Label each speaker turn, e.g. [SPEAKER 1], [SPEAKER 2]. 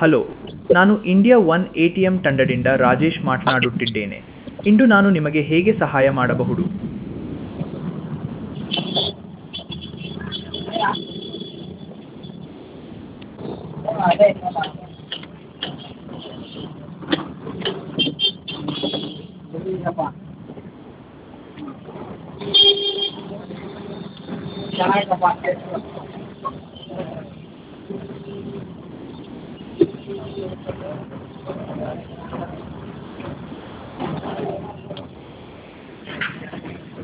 [SPEAKER 1] Hello, ನಾನು India one ATM ತಂಡದಿಂದ ರಾಜೇಶ್ ಮಾತನಾಡುತ್ತಿದ್ದೇನೆ. ಇಂದು ನಾನು ನಿಮಗೆ ಹೇಗೆ ಸಹಾಯ ಮಾಡಬಹುದು?